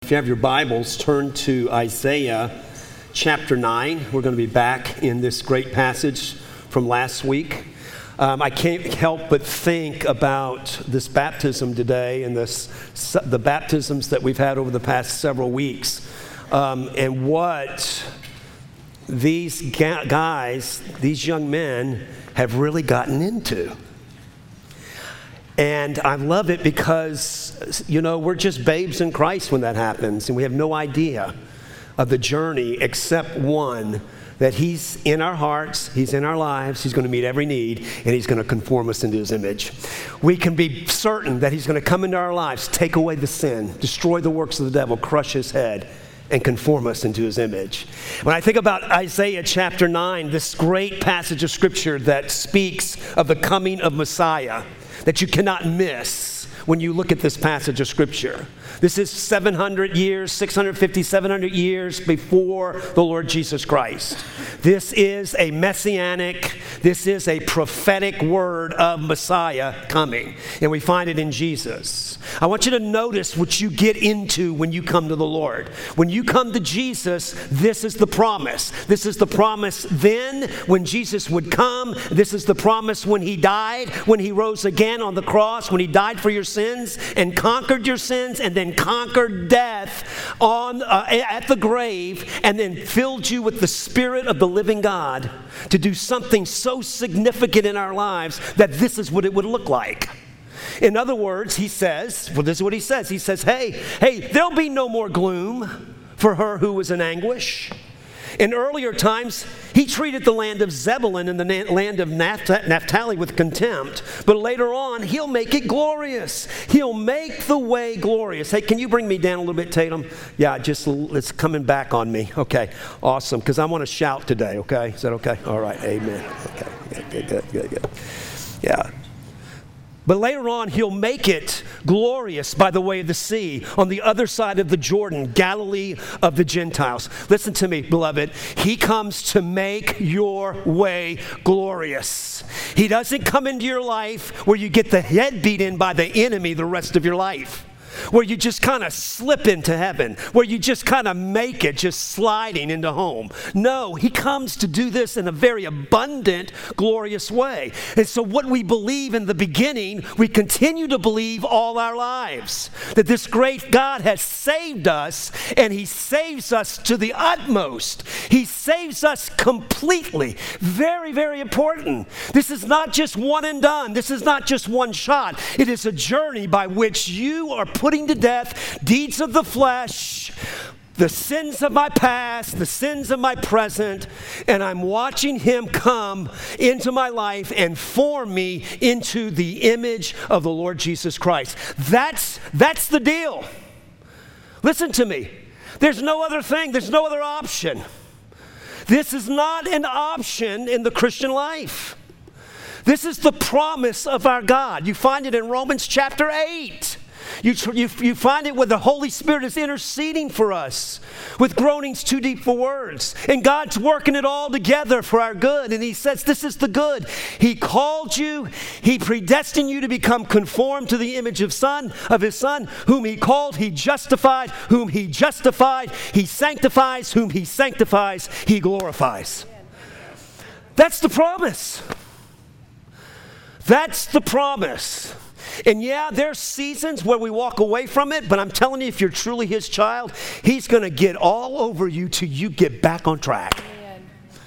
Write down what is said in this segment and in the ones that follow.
If you have your Bibles, turn to Isaiah chapter 9. We're going to be back in this great passage from last week. I can't help but think about this baptism today and the baptisms that we've had over the past several weeks, and what these guys, these young men, have really gotten into. And I love it because, we're just babes in Christ when that happens, and we have no idea of the journey except one, that He's in our hearts, He's in our lives, He's going to meet every need, and He's going to conform us into His image. We can be certain that He's going to come into our lives, take away the sin, destroy the works of the devil, crush his head, and conform us into His image. When I think about Isaiah chapter 9, this great passage of Scripture that speaks of the coming of Messiah, that you cannot miss when you look at this passage of Scripture. This is 700 years, 650, 700 years before the Lord Jesus Christ. This is a messianic, this is a prophetic word of Messiah coming. And we find it in Jesus. I want you to notice what you get into when you come to the Lord. When you come to Jesus, this is the promise. This is the promise then when Jesus would come. This is the promise when He died, when He rose again on the cross, when He died for your sins and conquered your sins and then conquered death at the grave, and then filled you with the Spirit of the living God to do something so significant in our lives that this is what it would look like. In other words, He says, this is what He says. He says, hey, there'll be no more gloom for her who was in anguish. In earlier times, He treated the land of Zebulun and the land of Naphtali with contempt. But later on, He'll make it glorious. He'll make the way glorious. Hey, can you bring me down a little bit, Tatum? Yeah, it's coming back on me. Okay, awesome, because I want to shout today, okay? Is that okay? All right, amen. Okay, good. Yeah. But later on, He'll make it glorious by the way of the sea, on the other side of the Jordan, Galilee of the Gentiles. Listen to me, beloved. He comes to make your way glorious. He doesn't come into your life where you get the head beat in by the enemy the rest of your life, where you just kind of slip into heaven, where you just kind of make it, just sliding into home. No, He comes to do this in a very abundant, glorious way. And so what we believe in the beginning, we continue to believe all our lives. That this great God has saved us, and He saves us to the utmost. He saves us completely. Very, very important. This is not just one and done. This is not just one shot. It is a journey by which you are putting to death deeds of the flesh, the sins of my past, the sins of my present, and I'm watching Him come into my life and form me into the image of the Lord Jesus Christ. That's the deal. Listen to me. There's no other thing. There's no other option. This is not an option in the Christian life. This is the promise of our God. You find it in Romans chapter 8. You find it where the Holy Spirit is interceding for us with groanings too deep for words. And God's working it all together for our good. And He says, this is the good. He called you. He predestined you to become conformed to the image of His Son. Whom He called, He justified. Whom He justified, He sanctifies. Whom He sanctifies, He glorifies. That's the promise. That's the promise. And yeah, there's seasons where we walk away from it, but I'm telling you, if you're truly His child, He's going to get all over you till you get back on track. Amen.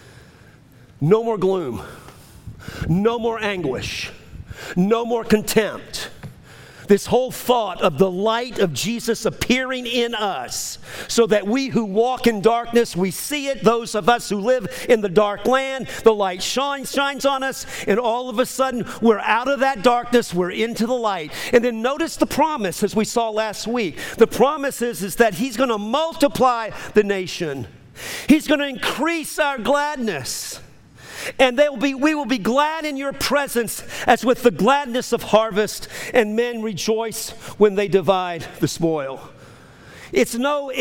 No more gloom. No more anguish. No more contempt. This whole thought of the light of Jesus appearing in us so that we who walk in darkness, we see it. Those of us who live in the dark land, the light shines on us, and all of a sudden we're out of that darkness, we're into the light. And then notice the promise, as we saw last week. The promise is that He's going to multiply the nation. He's going to increase our gladness. And we will be glad in your presence as with the gladness of harvest, and men rejoice when they divide the spoil. It's no,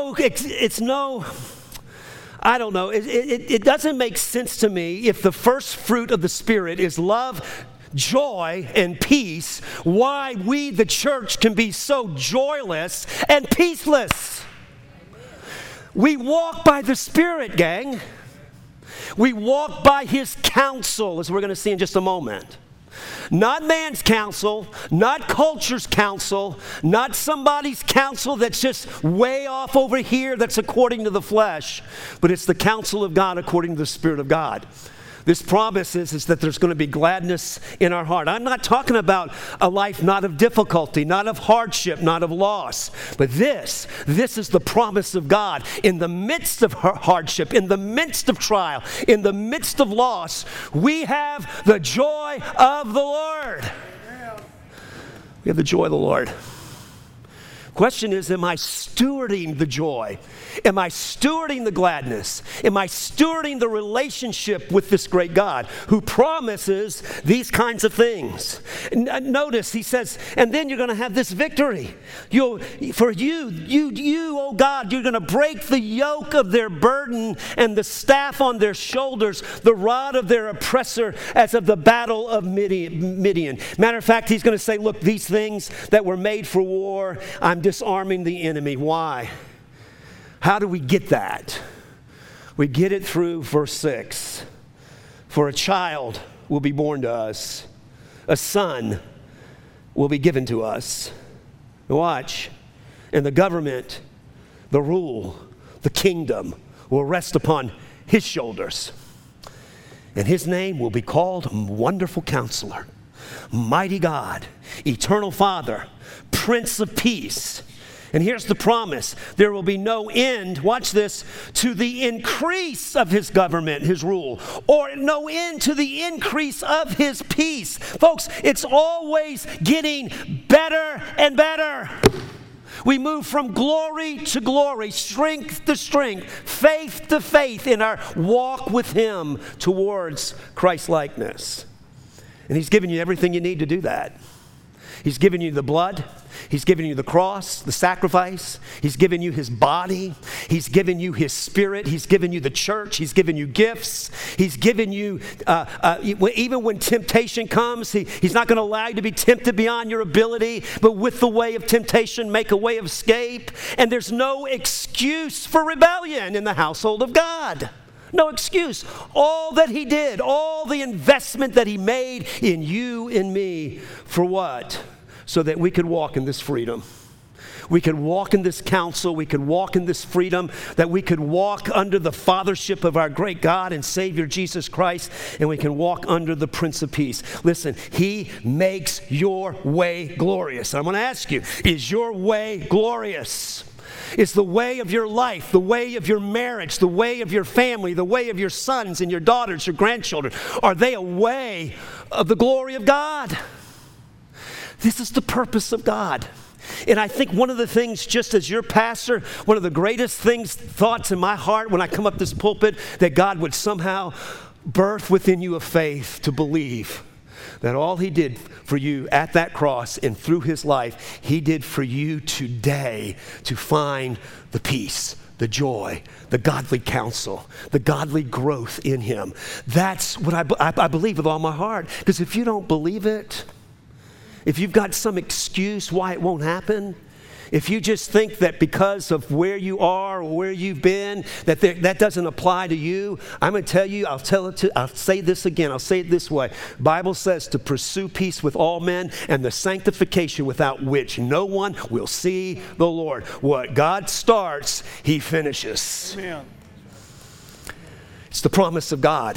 I don't know. It doesn't make sense to me if the first fruit of the Spirit is love, joy, and peace, why we, the church, can be so joyless and peaceless. We walk by the Spirit, gang. We walk by His counsel, as we're going to see in just a moment. Not man's counsel, not culture's counsel, not somebody's counsel that's just way off over here that's according to the flesh, but it's the counsel of God according to the Spirit of God. This promise is that there's going to be gladness in our heart. I'm not talking about a life not of difficulty, not of hardship, not of loss. But this is the promise of God. In the midst of hardship, in the midst of trial, in the midst of loss, we have the joy of the Lord. We have the joy of the Lord. Question is, am I stewarding the joy? Am I stewarding the gladness? Am I stewarding the relationship with this great God who promises these kinds of things? Notice he says, and then you're going to have this victory. You, oh God, you're going to break the yoke of their burden and the staff on their shoulders, the rod of their oppressor as of the battle of Midian. Matter of fact, he's going to say, look, these things that were made for war, I'm disarming the enemy. Why? How do we get that? We get it through verse 6. For a child will be born to us. A son will be given to us. Watch. And the government, the rule, the kingdom will rest upon his shoulders. And his name will be called Wonderful Counselor, Mighty God, Eternal Father, Prince of Peace. And here's the promise. There will be no end, watch this, to the increase of his government, his rule, or no end to the increase of his peace. Folks, it's always getting better and better. We move from glory to glory, strength to strength, faith to faith in our walk with him towards Christ-likeness. And he's given you everything you need to do that. He's given you the blood. He's given you the cross, the sacrifice. He's given you his body. He's given you his spirit. He's given you the church. He's given you gifts. He's given you, even when temptation comes, he's not going to allow you to be tempted beyond your ability, but with the way of temptation, make a way of escape. And there's no excuse for rebellion in the household of God. No excuse. All that he did, all the investment that he made in you and me, for what? So that we could walk in this freedom. We could walk in this counsel. We could walk in this freedom, that we could walk under the fathership of our great God and Savior Jesus Christ, and we can walk under the Prince of Peace. Listen, he makes your way glorious. I'm going to ask you, is your way glorious? Is the way of your life, the way of your marriage, the way of your family, the way of your sons and your daughters, your grandchildren, are they a way of the glory of God? This is the purpose of God. And I think one of the things, just as your pastor, one of the greatest thoughts in my heart when I come up this pulpit, that God would somehow birth within you a faith to believe that all he did for you at that cross and through his life, he did for you today to find the peace, the joy, the godly counsel, the godly growth in him. That's what I believe with all my heart. Because if you don't believe it, if you've got some excuse why it won't happen, if you just think that because of where you are or where you've been, that doesn't apply to you, I'm going to tell you, I'll say this again, I'll say it this way. The Bible says to pursue peace with all men and the sanctification without which no one will see the Lord. What God starts, he finishes. Amen. It's the promise of God.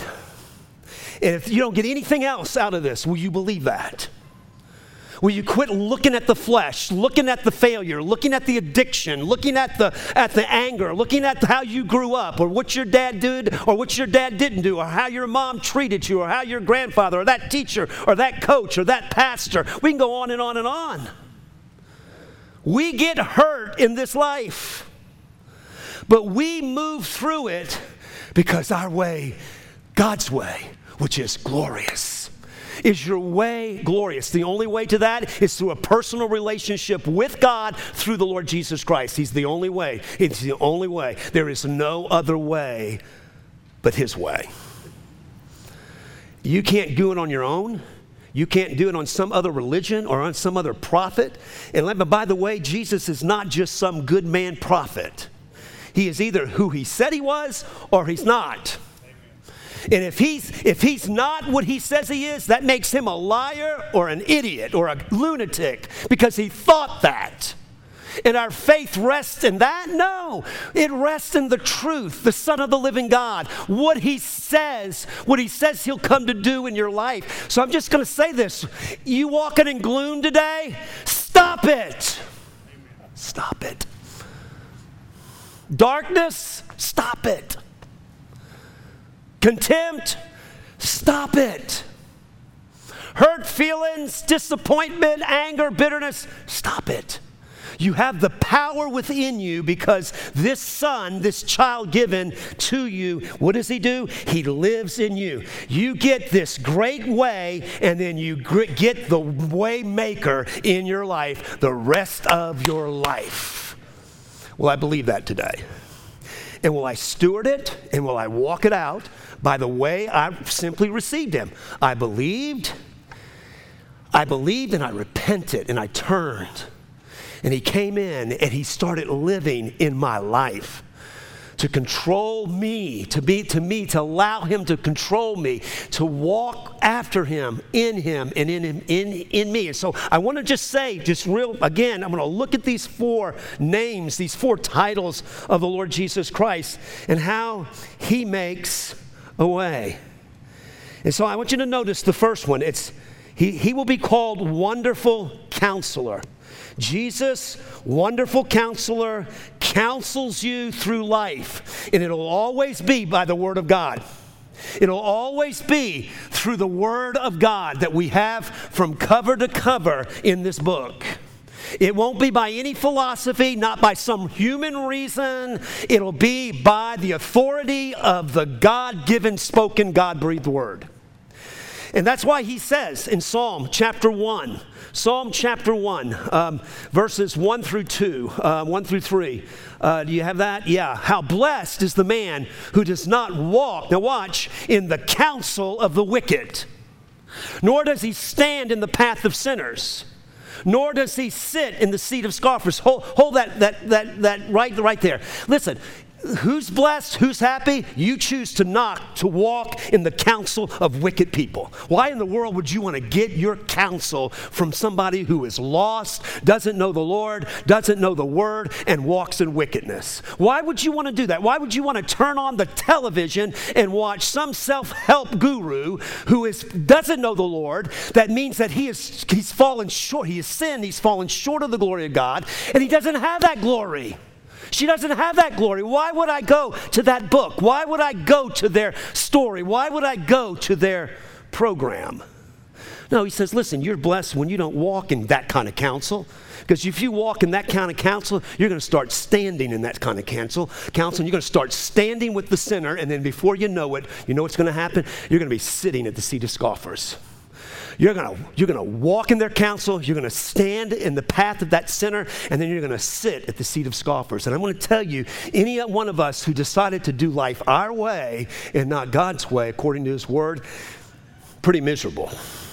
And if you don't get anything else out of this, will you believe that? Will you quit looking at the flesh, looking at the failure, looking at the addiction, looking at the anger, looking at how you grew up, or what your dad did or what your dad didn't do, or how your mom treated you, or how your grandfather or that teacher or that coach or that pastor. We can go on and on and on. We get hurt in this life, but we move through it because our way, God's way, which is glorious. Is your way glorious? The only way to that is through a personal relationship with God through the Lord Jesus Christ. He's the only way. It's the only way. There is no other way but his way. You can't do it on your own. You can't do it on some other religion or on some other prophet. And by the way, Jesus is not just some good man prophet. He is either who he said he was or he's not. And if he's not what he says he is, that makes him a liar or an idiot or a lunatic because he thought that. And our faith rests in that? No. It rests in the truth, the Son of the living God. What he says he'll come to do in your life. So I'm just going to say this. You walking in gloom today? Stop it. Stop it. Darkness? Stop it. Contempt? Stop it. Hurt feelings, disappointment, anger, bitterness? Stop it. You have the power within you because this son, this child given to you, what does he do? He lives in you. You get this great way, and then you get the way maker in your life the rest of your life. Will I believe that today? And will I steward it? And will I walk it out by the way I simply received him? I believed, and I repented, and I turned. And he came in and he started living in my life to control me, to allow him to control me, to walk after him, and in me. And so I want to just say, again, I'm going to look at these 4 names, these 4 titles of the Lord Jesus Christ and how he makes a way. And so I want you to notice the first one. He will be called Wonderful Counselor. Jesus, Wonderful Counselor, counsels you through life. And it'll always be by the Word of God. It'll always be through the Word of God that we have from cover to cover in this book. It won't be by any philosophy, not by some human reason. It'll be by the authority of the God-given, spoken, God-breathed Word. And that's why he says in Psalm chapter 1, verses 1 through 2, 1 through 3. Do you have that? Yeah. How blessed is the man who does not walk, now watch, in the counsel of the wicked, nor does he stand in the path of sinners, nor does he sit in the seat of scoffers. Hold that right there. Listen. Who's blessed? Who's happy? You choose to walk in the counsel of wicked people. Why in the world would you want to get your counsel from somebody who is lost, doesn't know the Lord, doesn't know the Word, and walks in wickedness? Why would you want to do that? Why would you want to turn on the television and watch some self-help guru who doesn't know the Lord? That means that he's fallen short. He has sinned. He's fallen short of the glory of God, and he doesn't have that glory. She doesn't have that glory. Why would I go to that book? Why would I go to their story? Why would I go to their program? No, he says, listen, you're blessed when you don't walk in that kind of counsel. Because if you walk in that kind of counsel, you're going to start standing in that kind of counsel. And you're going to start standing with the sinner, and then before you know it, you know what's going to happen? You're going to be sitting at the seat of scoffers. You're going to walk in their counsel. You're going to stand in the path of that sinner, and then you're going to sit at the seat of scoffers. And I'm going to tell you, any one of us who decided to do life our way and not God's way, according to his word, pretty miserable.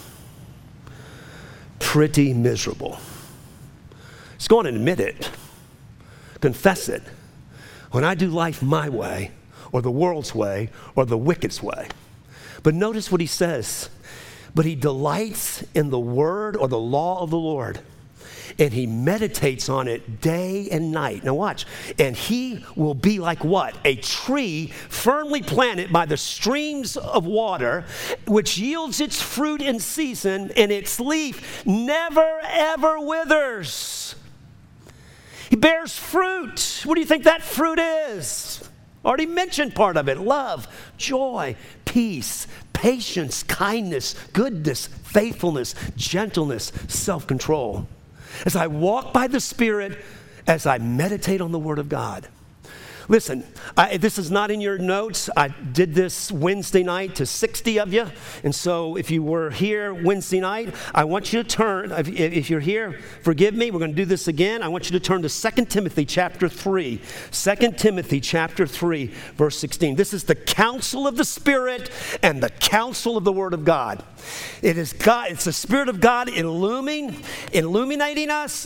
Pretty miserable. Just go on and admit it. Confess it. When I do life my way, or the world's way, or the wicked's way. But notice what he says. But he delights in the word or the law of the Lord, and he meditates on it day and night. Now watch. And he will be like what? A tree firmly planted by the streams of water, which yields its fruit in season, and its leaf never, ever withers. He bears fruit. What do you think that fruit is? Already mentioned part of it. Love, joy, peace, patience, kindness, goodness, faithfulness, gentleness, self-control. As I walk by the Spirit, as I meditate on the Word of God. Listen, this is not in your notes. I did this Wednesday night to 60 of you. And so if you were here Wednesday night, I want you to turn. If you're here, forgive me. We're going to do this again. I want you to turn to 2 Timothy chapter 3. 2 Timothy chapter 3, verse 16. This is the counsel of the Spirit and the counsel of the Word of God. It is God. It's the Spirit of God illuminating us,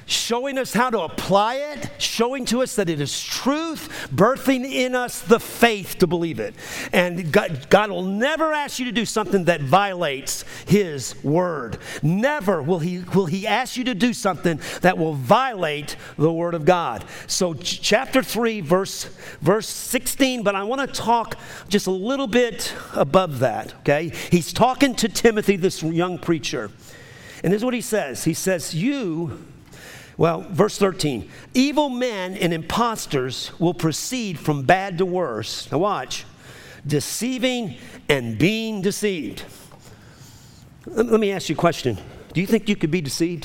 showing us how to apply it, showing to us that it is truth, birthing in us the faith to believe it. And God will never ask you to do something that violates His word. Never will He ask you to do something that will violate the word of God. So chapter 3, verse 16, but I want to talk just a little bit above that, okay? He's talking to Timothy, this young preacher. And this is what he says. He says, verse 13, evil men and impostors will proceed from bad to worse. Now watch. Deceiving and being deceived. Let me ask you a question. Do you think you could be deceived?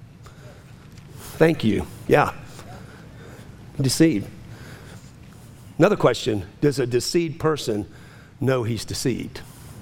Thank you. Yeah. Deceived. Another question. Does a deceived person know he's deceived?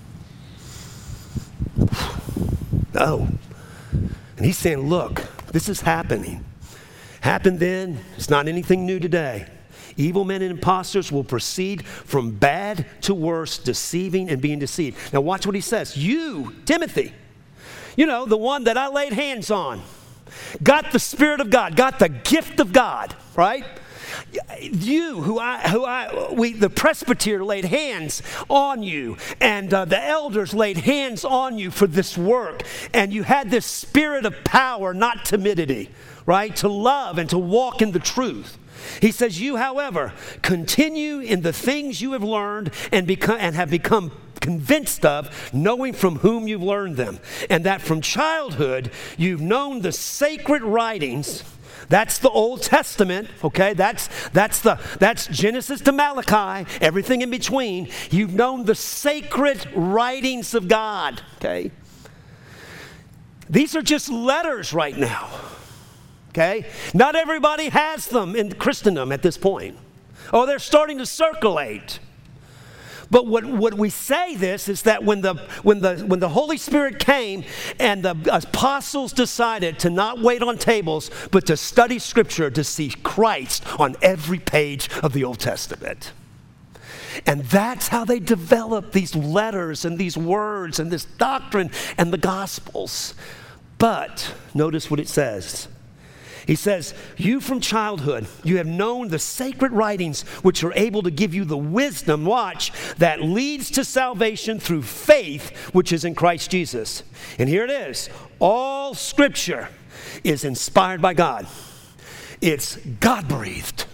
No. And he's saying, look, this is happening. Happened then. It's not anything new today. Evil men and impostors will proceed from bad to worse, deceiving and being deceived. Now watch what he says. You, Timothy, the one that I laid hands on, got the Spirit of God, got the gift of God, right? You, the presbyter laid hands on you, and the elders laid hands on you for this work, and you had this spirit of power, not timidity, right? To love and to walk in the truth. He says, you, however, continue in the things you have learned and have become convinced of, knowing from whom you've learned them, and that from childhood you've known the sacred writings. That's the Old Testament, okay? That's Genesis to Malachi, everything in between. You've known the sacred writings of God, okay? These are just letters right now, okay? Not everybody has them in Christendom at this point. Oh, they're starting to circulate. But what we say this is that when the Holy Spirit came and the apostles decided to not wait on tables, but to study Scripture, to see Christ on every page of the Old Testament. And that's how they developed these letters and these words and this doctrine and the Gospels. But notice what it says. He says, you from childhood, you have known the sacred writings which are able to give you the wisdom, watch, that leads to salvation through faith which is in Christ Jesus. And here it is. All Scripture is inspired by God. It's God-breathed.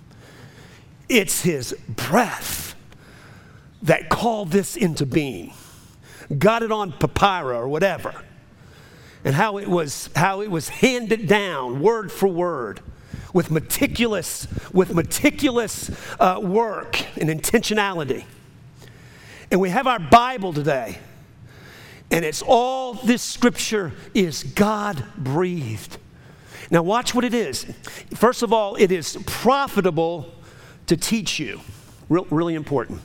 It's His breath that called this into being. Got it on papyrus or whatever. And how it was handed down word for word with meticulous work and intentionality. And we have our Bible today, and it's all this Scripture is God-breathed. Now watch what it is. First of all, it is profitable to teach you. Really important.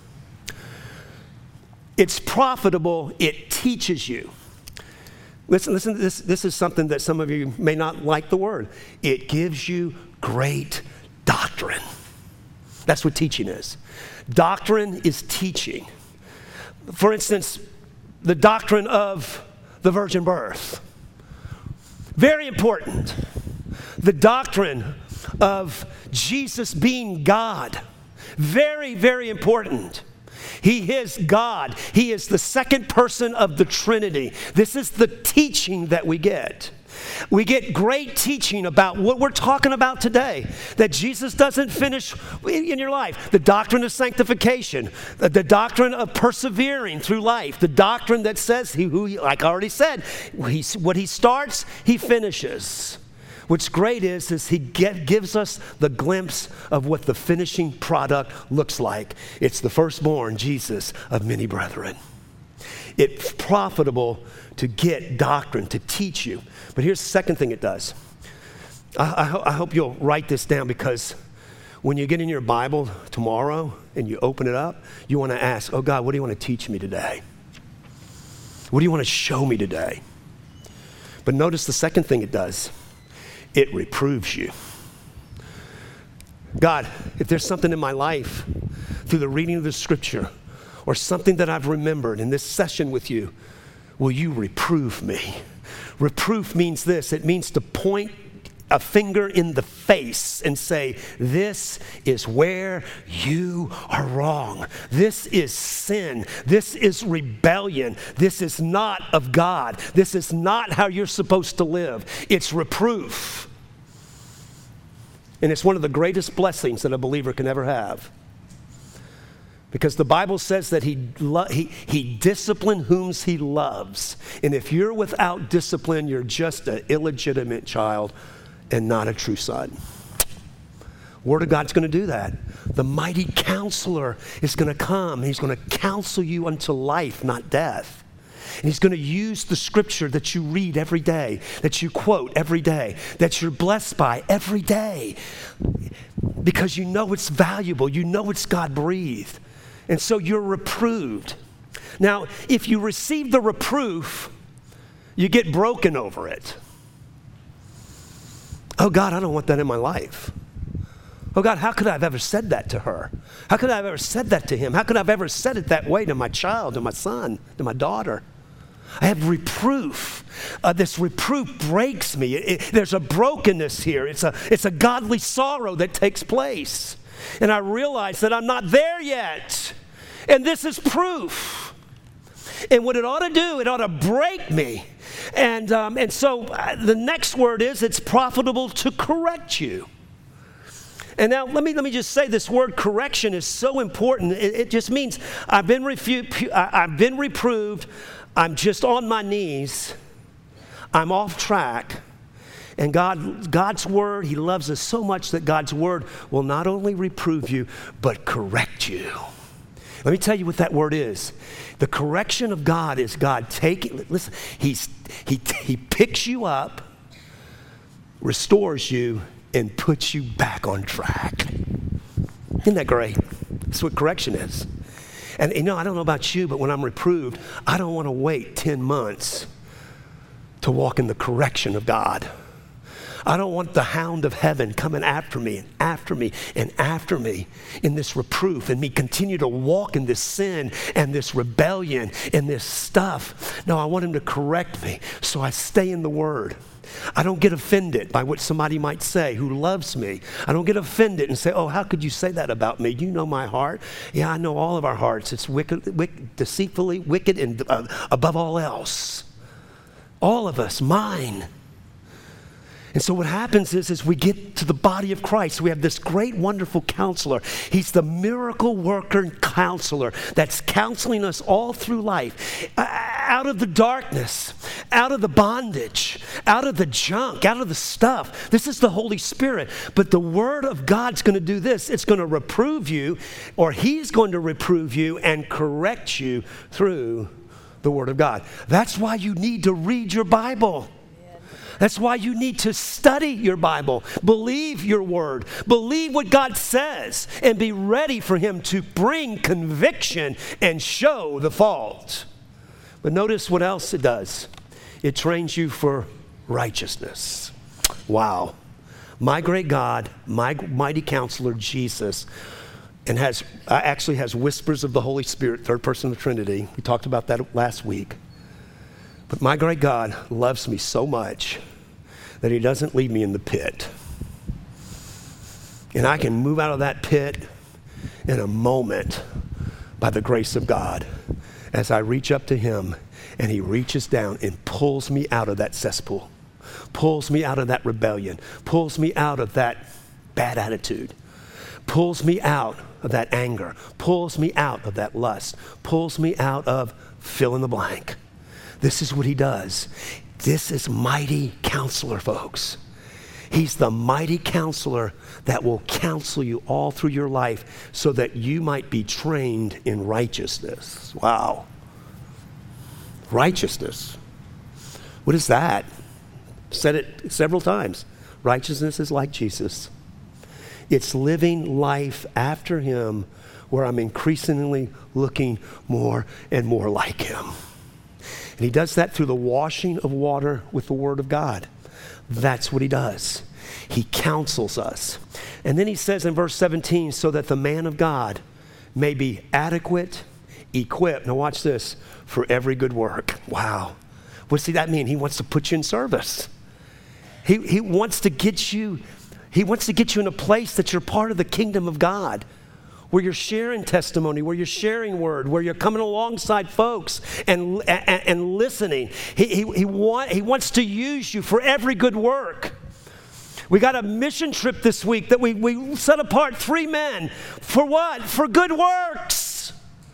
It's profitable, it teaches you. Listen, this is something that some of you may not like the word. It gives you great doctrine. That's what teaching is. Doctrine is teaching. For instance, the doctrine of the virgin birth. Very important. The doctrine of Jesus being God. Very, very important. He is God. He is the second person of the Trinity. This is the teaching that we get. We get great teaching about what we're talking about today, that Jesus doesn't finish in your life. The doctrine of sanctification, the doctrine of persevering through life, the doctrine that says, like I already said, what He starts, He finishes. What's great is He gives us the glimpse of what the finishing product looks like. It's the firstborn, Jesus, of many brethren. It's profitable to get doctrine, to teach you. But here's the second thing it does. I hope you'll write this down, because when you get in your Bible tomorrow and you open it up, you want to ask, oh God, what do you want to teach me today? What do you want to show me today? But notice the second thing it does. It reproves you. God, if there's something in my life through the reading of the Scripture or something that I've remembered in this session with you, will you reprove me? Reproof means this. It means to point a finger in the face and say, this is where you are wrong. This is sin. This is rebellion. This is not of God. This is not how you're supposed to live. It's reproof. And it's one of the greatest blessings that a believer can ever have. Because the Bible says that he disciplines whom he loves. And if you're without discipline, you're just an illegitimate child and not a true son. Word of God's going to do that. The mighty counselor is going to come. He's going to counsel you unto life, not death. And he's going to use the scripture that you read every day, that you quote every day, that you're blessed by every day. Because you know it's valuable. You know it's God-breathed. And so you're reproved. Now, if you receive the reproof, you get broken over it. Oh, God, I don't want that in my life. Oh, God, how could I have ever said that to her? How could I have ever said that to him? How could I have ever said it that way to my child, to my son, to my daughter? I have reproof. This reproof breaks me. There's a brokenness here. It's a godly sorrow that takes place. And I realize that I'm not there yet. And this is proof. And what it ought to do, it ought to break me. And so the next word is, it's profitable to correct you. And now let me just say, this word correction is so important. It just means I've been reproved. I'm just on my knees. I'm off track. And God's word, he loves us so much that God's word will not only reprove you, but correct you. Let me tell you what that word is. The correction of God is God taking, listen, he picks you up, restores you, and puts you back on track. Isn't that great? That's what correction is. And I don't know about you, but when I'm reproved, I don't want to wait 10 months to walk in the correction of God. I don't want the hound of heaven coming after me and after me and after me in this reproof, and me continue to walk in this sin and this rebellion and this stuff. No, I want him to correct me, so I stay in the word. I don't get offended by what somebody might say who loves me. I don't get offended and say, oh, how could you say that about me? You know my heart. Yeah, I know all of our hearts. It's wicked, deceitfully wicked, and above all else. All of us, mine. And so what happens is we get to the body of Christ. We have this great, wonderful counselor. He's the miracle worker and counselor that's counseling us all through life. Out of the darkness, out of the bondage, out of the junk, out of the stuff. This is the Holy Spirit. But the Word of God's going to do this. It's going to reprove you, or he's going to reprove you and correct you through the Word of God. That's why you need to read your Bible. That's why you need to study your Bible, believe your word, believe what God says, and be ready for him to bring conviction and show the fault. But notice what else it does. It trains you for righteousness. Wow. My great God, my mighty counselor, Jesus, and actually has whispers of the Holy Spirit, third person of the Trinity. We talked about that last week. But my great God loves me so much that he doesn't leave me in the pit. And I can move out of that pit in a moment by the grace of God as I reach up to him, and he reaches down and pulls me out of that cesspool, pulls me out of that rebellion, pulls me out of that bad attitude, pulls me out of that anger, pulls me out of that lust, pulls me out of fill in the blank. This is what he does. This is mighty counselor, folks. He's the mighty counselor that will counsel you all through your life so that you might be trained in righteousness. Wow. Righteousness. What is that? Said it several times. Righteousness is like Jesus. It's living life after him where I'm increasingly looking more and more like him. And he does that through the washing of water with the Word of God. That's what he does. He counsels us. And then he says in verse 17, so that the man of God may be adequate, equipped. Now watch this, for every good work. Wow. What does that mean? He wants to put you in service. He wants to get you, he wants to get you in a place that you're part of the kingdom of God, where you're sharing testimony, where you're sharing word, where you're coming alongside folks and listening. He wants to use you for every good work. We got a mission trip this week that we set apart 3 men. For what? For good works.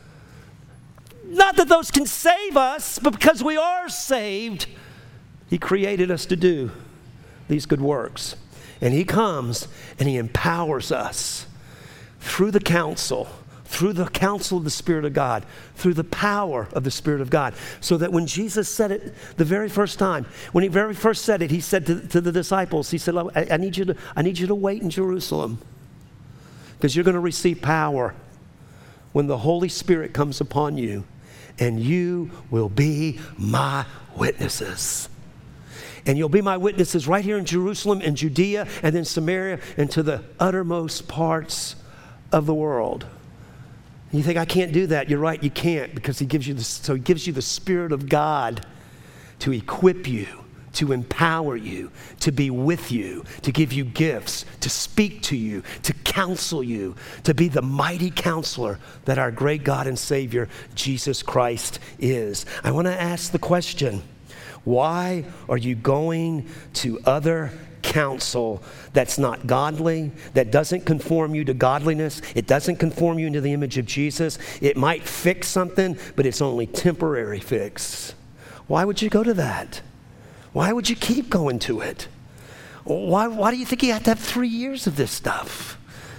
Not that those can save us, but because we are saved, he created us to do these good works. And he comes and he empowers us through the counsel of the Spirit of God, through the power of the Spirit of God. So that when Jesus said it the very first time, when he very first said it, he said to the disciples, he said, I need you to wait in Jerusalem, because you're going to receive power when the Holy Spirit comes upon you, and you will be my witnesses. And you'll be my witnesses right here in Jerusalem and Judea and then Samaria and to the uttermost parts of the world. And you think, I can't do that. You're right, you can't, because he gives you the Spirit of God to equip you, to empower you, to be with you, to give you gifts, to speak to you, to counsel you, to be the mighty counselor that our great God and Savior, Jesus Christ, is. I want to ask the question, why are you going to other counsel that's not godly, that doesn't conform you to godliness? It doesn't conform you into the image of Jesus. It might fix something, but it's only temporary fix. Why would you go to that? Why would you keep going to it? Why do you think you have to have 3 years of this stuff?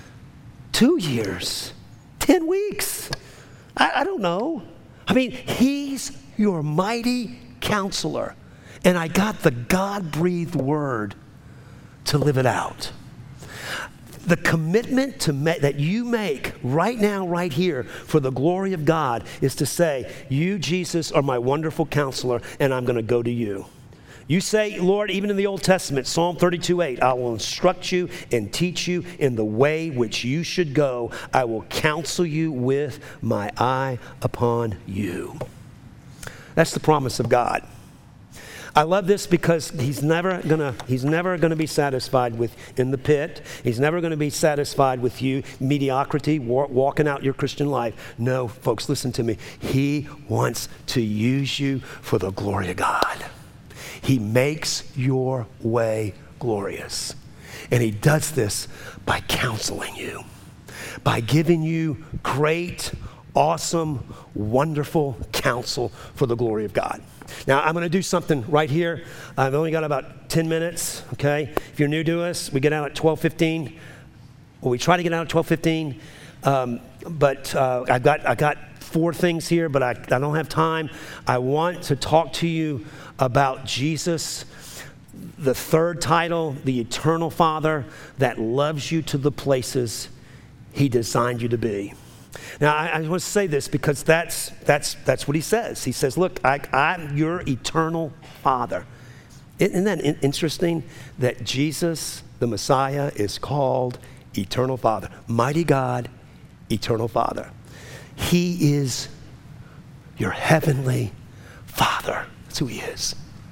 2 years? 10 weeks? I don't know. I mean, he's your mighty counselor. And I got the God-breathed word to live it out. The commitment that you make right now, right here, for the glory of God is to say, you, Jesus, are my wonderful counselor, and I'm going to go to you. You say, Lord, even in the Old Testament, Psalm 32:8, I will instruct you and teach you in the way which you should go. I will counsel you with my eye upon you. That's the promise of God. I love this because he's never gonna be satisfied with in the pit. He's never gonna be satisfied with you mediocrity, walking out your Christian life. No, folks, listen to me. He wants to use you for the glory of God. He makes your way glorious. And he does this by counseling you, by giving you great, awesome, wonderful counsel for the glory of God. Now, I'm going to do something right here. I've only got about 10 minutes, okay? If you're new to us, we get out at 12:15. Well, we try to get out at 12:15, but I got 4 things here, but I don't have time. I want to talk to you about Jesus, the third title, the eternal Father that loves you to the places he designed you to be. Now, I want to say this because that's what he says. He says, look, I'm your eternal Father. Isn't that interesting that Jesus, the Messiah, is called eternal Father? Mighty God, eternal Father. He is your heavenly Father. That's who he is.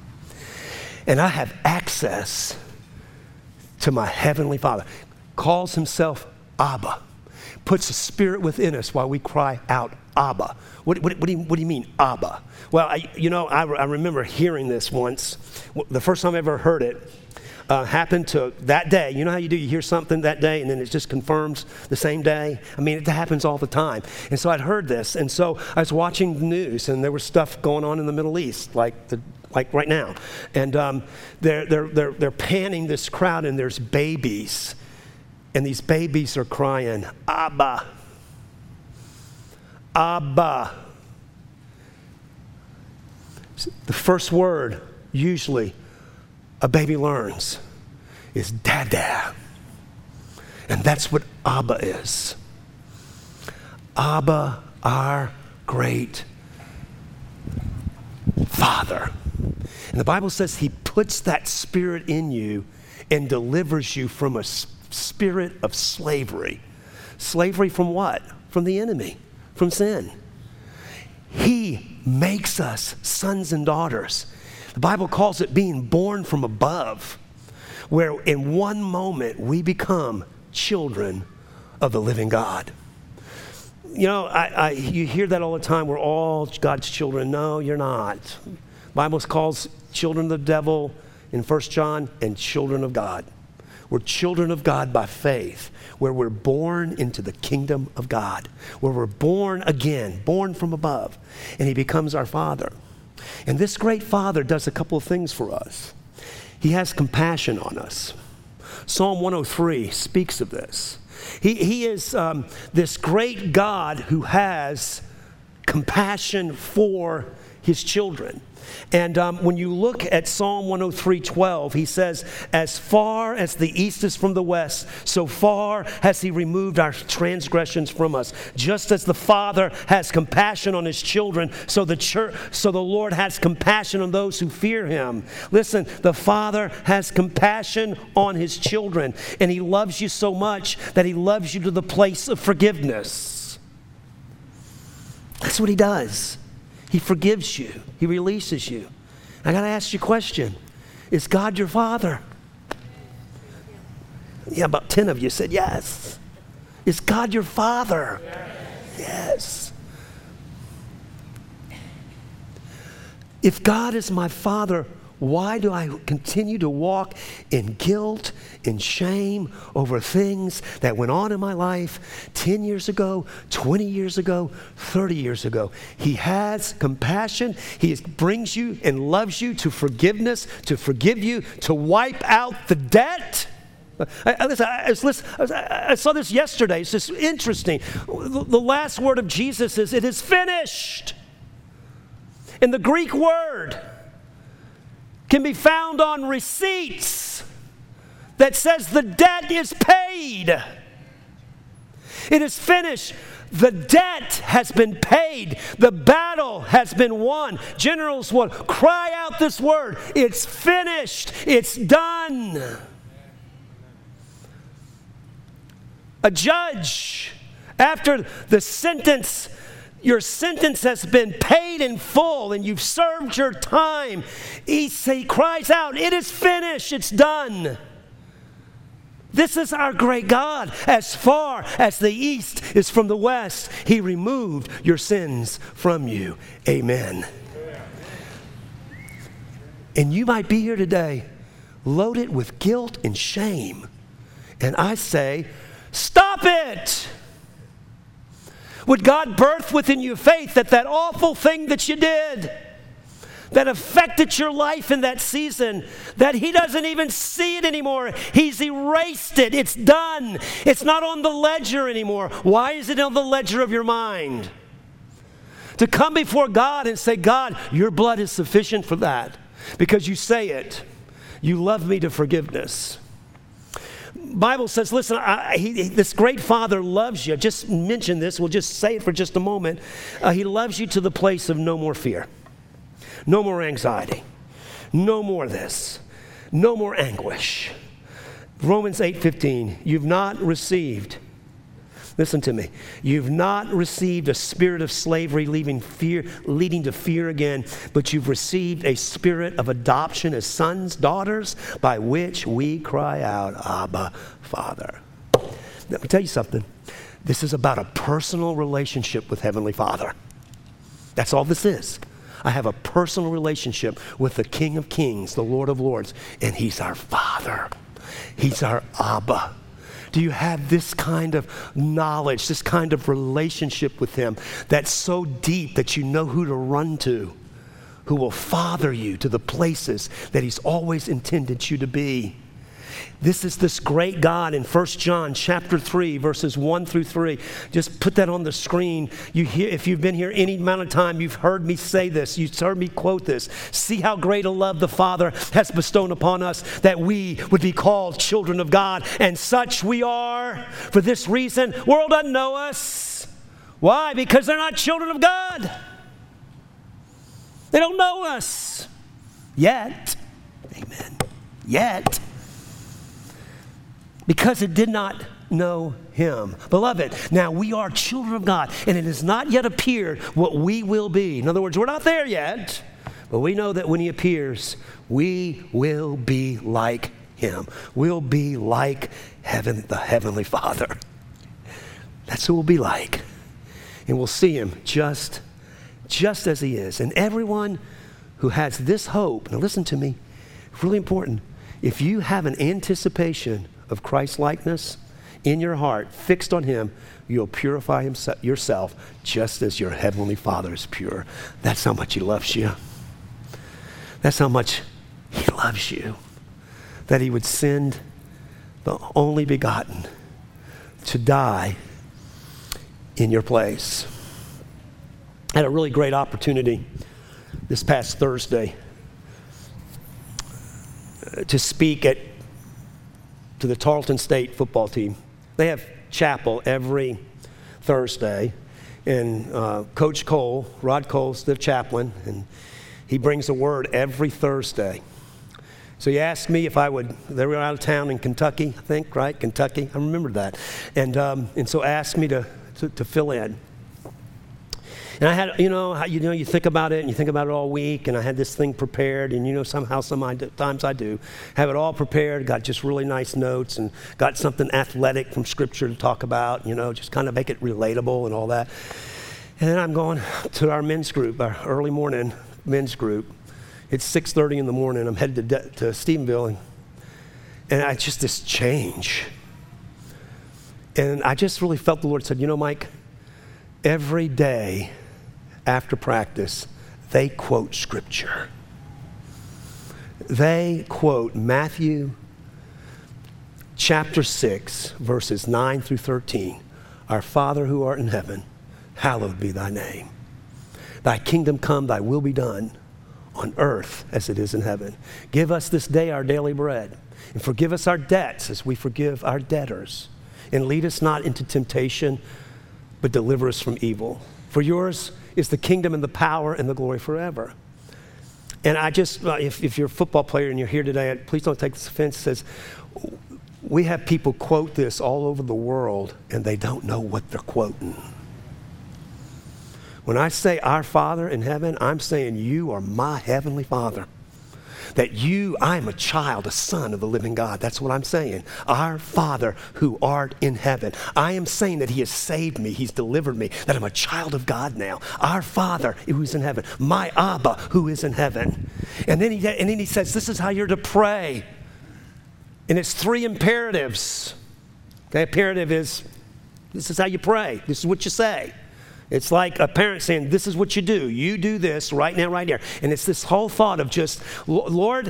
And I have access to my heavenly Father. Calls himself Abba. Puts a spirit within us while we cry out, Abba. What do you mean, Abba? Well, I remember hearing this once. The first time I ever heard it happened to that day. You know how you do? You hear something that day and then it just confirms the same day? I mean, it happens all the time. And so I'd heard this. And so I was watching the news and there was stuff going on in the Middle East, like right now. And they're panning this crowd and there's babies. And these babies are crying, Abba, Abba. The first word, usually, a baby learns is Dada. And that's what Abba is. Abba, our great Father. And the Bible says he puts that spirit in you and delivers you from a spirit of slavery. Slavery from what? From the enemy, from sin. He makes us sons and daughters. The Bible calls it being born from above. where in one moment we become children of the living God. You know, you hear that all the time. We're all God's children. No, you're not. The Bible calls children of the devil in 1 John and children of God. We're children of God by faith, where we're born into the kingdom of God, where we're born again, born from above, and he becomes our Father. And this great Father does a couple of things for us. He has compassion on us. Psalm 103 speaks of this. He is this great God who has compassion for his children. And when you look at Psalm 103:12, he says, as far as the east is from the west, so far has he removed our transgressions from us. Just as the Father has compassion on his children, so the Lord has compassion on those who fear him. Listen, the Father has compassion on his children, and he loves you so much that he loves you to the place of forgiveness. That's what he does. He forgives you. He releases you. I got to ask you a question. Is God your Father? Yeah, about 10 of you said yes. Is God your Father? Yes. If God is my Father, why do I continue to walk in guilt, in shame over things that went on in my life 10 years ago, 20 years ago, 30 years ago? He has compassion. He brings you and loves you to forgiveness, to forgive you, to wipe out the debt. I saw this yesterday. It's just interesting. The last word of Jesus is, it is finished. And the Greek word can be found on receipts that says the debt is paid. It is finished. The debt has been paid. The battle has been won. Generals will cry out this word. It's finished. It's done. A judge, after the sentence, your sentence has been paid in full and you've served your time, he cries out, it is finished, it's done. This is our great God. As far as the east is from the west, he removed your sins from you. Amen. And you might be here today loaded with guilt and shame. And I say, stop it. Would God birth within you faith that awful thing that you did, that affected your life in that season, that he doesn't even see it anymore. He's erased it. It's done. It's not on the ledger anymore. Why is it on the ledger of your mind? To come before God and say, God, your blood is sufficient for that. Because you say it. You love me to forgiveness. Bible says, listen, this great Father loves you. Just mention this. We'll just say it for just a moment. He loves you to the place of no more fear. No more anxiety. No more this. No more anguish. Romans 8:15, you've not received, listen to me, you've not received a spirit of slavery leading to fear again, but you've received a spirit of adoption as sons, daughters, by which we cry out, Abba, Father. Let me tell you something. This is about a personal relationship with Heavenly Father. That's all this is. I have a personal relationship with the King of Kings, the Lord of Lords, and he's our Father. He's our Abba. Do you have this kind of knowledge, this kind of relationship with him that's so deep that you know who to run to, who will father you to the places that he's always intended you to be? This is this great God in 1 John chapter 3, verses 1 through 3. Just put that on the screen. If you've been here any amount of time, you've heard me say this. You've heard me quote this. See how great a love the Father has bestowed upon us, that we would be called children of God. And such we are. For this reason, the world doesn't know us. Why? Because they're not children of God. They don't know us yet. Amen. Yet. Because it did not know him. Beloved, now we are children of God, and it has not yet appeared what we will be. In other words, we're not there yet, but we know that when he appears, we will be like him. him. We'll be like heaven, the Heavenly Father. That's who we'll be like. And we'll see him just as he is. And everyone who has this hope, now listen to me, really important. If you have an anticipation of Christ's likeness in your heart, fixed on him, you'll purify yourself just as your Heavenly Father is pure. That's how much he loves you. That's how much he loves you. That he would send the only begotten to die in your place. I had a really great opportunity this past Thursday to speak to the Tarleton State football team. They have chapel every Thursday, and Coach Cole, Rod Cole's the chaplain, and he brings a word every Thursday. So he asked me if I would, they were out of town in Kentucky, I think, right? Kentucky, I remember that. And so asked me to fill in. And I had, you think about it and you think about it all week, and I had this thing prepared, and sometimes I do have it all prepared, got just really nice notes and got something athletic from Scripture to talk about, just kind of make it relatable and all that. And then I'm going to our men's group, our early morning men's group. It's 6:30 in the morning. I'm headed to Stephenville, and I just this change. And I just really felt the Lord said, Mike, every day after practice, they quote Scripture. They quote Matthew chapter 6, verses 9 through 13. Our Father who art in heaven, hallowed be thy name. Thy kingdom come, thy will be done on earth as it is in heaven. Give us this day our daily bread, and forgive us our debts as we forgive our debtors. And lead us not into temptation, but deliver us from evil. For yours is the kingdom and the power and the glory forever. And I just, if you're a football player and you're here today, please don't take this offense. It says, we have people quote this all over the world, and they don't know what they're quoting. When I say our Father in heaven, I'm saying you are my Heavenly Father. That I'm a child, a son of the living God. That's what I'm saying. Our Father who art in heaven. I am saying that he has saved me. He's delivered me. That I'm a child of God now. Our Father who is in heaven. My Abba who is in heaven. And then he says, this is how you're to pray. And it's 3 imperatives. The imperative is, this is how you pray. This is what you say. It's like a parent saying, this is what you do. You do this right now, right here. And it's this whole thought of just, Lord,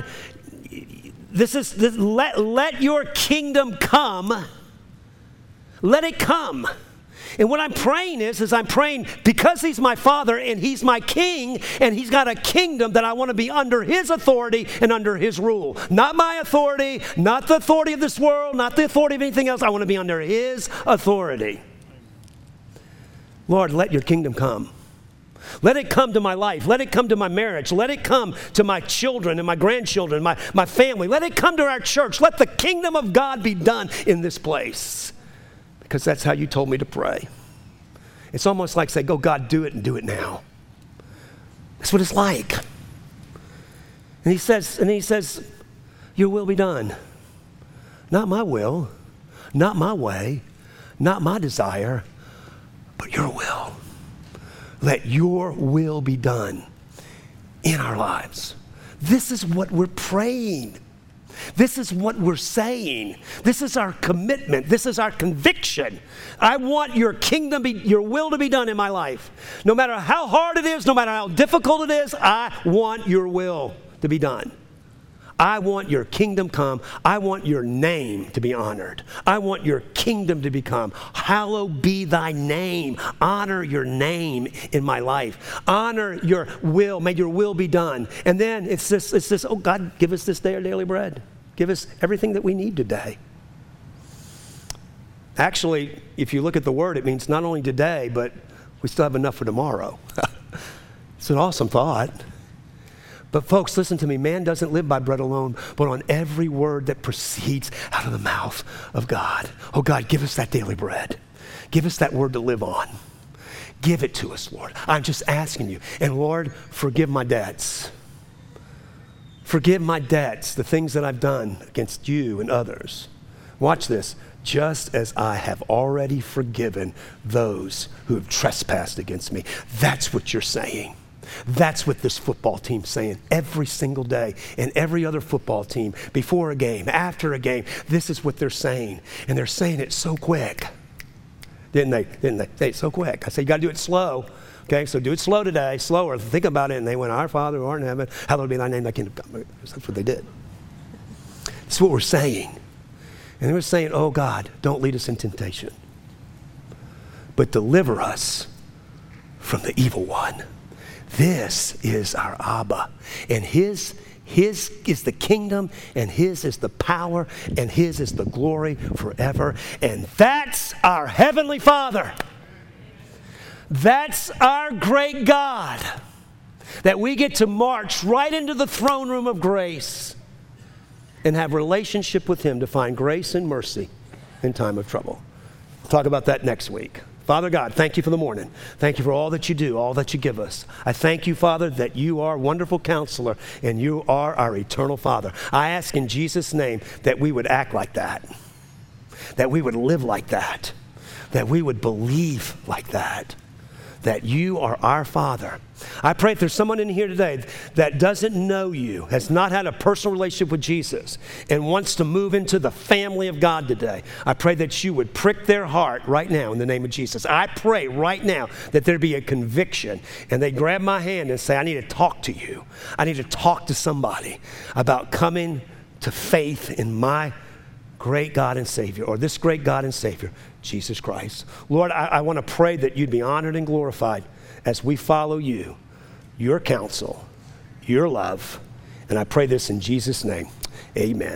let your kingdom come. Let it come. And what I'm praying is I'm praying because he's my Father and he's my King, and he's got a kingdom that I want to be under his authority and under his rule. Not my authority, not the authority of this world, not the authority of anything else. I want to be under his authority. Lord, let your kingdom come. Let it come to my life. Let it come to my marriage. Let it come to my children and my grandchildren, my family. Let it come to our church. Let the kingdom of God be done in this place. Because that's how you told me to pray. It's almost like say, go God, do it and do it now. That's what it's like. And he says, your will be done. Not my will, not my way, not my desire, but your will. Let your will be done in our lives. This is what we're praying. This is what we're saying. This is our commitment. This is our conviction. I want your kingdom, your will to be done in my life. No matter how hard it is, no matter how difficult it is, I want your will to be done. I want your kingdom come. I want your name to be honored. I want your kingdom to become. Hallowed be thy name. Honor your name in my life. Honor your will. May your will be done. And then it's this, oh God, give us this day our daily bread. Give us everything that we need today. Actually, if you look at the word, it means not only today, but we still have enough for tomorrow. It's an awesome thought. But folks, listen to me. Man doesn't live by bread alone, but on every word that proceeds out of the mouth of God. Oh God, give us that daily bread. Give us that word to live on. Give it to us, Lord. I'm just asking you. And Lord, forgive my debts. Forgive my debts, the things that I've done against you and others. Watch this. Just as I have already forgiven those who have trespassed against me. That's what you're saying. That's what this football team's saying every single day, and every other football team, before a game, after a game. This is what they're saying, and they're saying it so quick. Didn't they? Say it so quick. I said, you got to do it slow. Okay, so do it slow today, slower. Think about it. And they went, our Father who art in heaven, hallowed be thy name, thy kingdom come. That's what they did. That's what we're saying. And they were saying, oh God, don't lead us in temptation, but deliver us from the evil one. This is our Abba. And his is the kingdom, and his is the power, and his is the glory forever. And that's our Heavenly Father. That's our great God, that we get to march right into the throne room of grace and have relationship with him to find grace and mercy in time of trouble. We'll talk about that next week. Father God, thank you for the morning. Thank you for all that you do, all that you give us. I thank you, Father, that you are wonderful counselor and you are our eternal Father. I ask in Jesus' name that we would act like that we would live like that we would believe like that you are our Father. I pray if there's someone in here today that doesn't know you, has not had a personal relationship with Jesus, and wants to move into the family of God today, I pray that you would prick their heart right now in the name of Jesus. I pray right now that there be a conviction, and they grab my hand and say, I need to talk to you. I need to talk to somebody about coming to faith in my great God and Savior, or this great God and Savior, Jesus Christ. Lord, I want to pray that you'd be honored and glorified as we follow you, your counsel, your love. And I pray this in Jesus' name. Amen.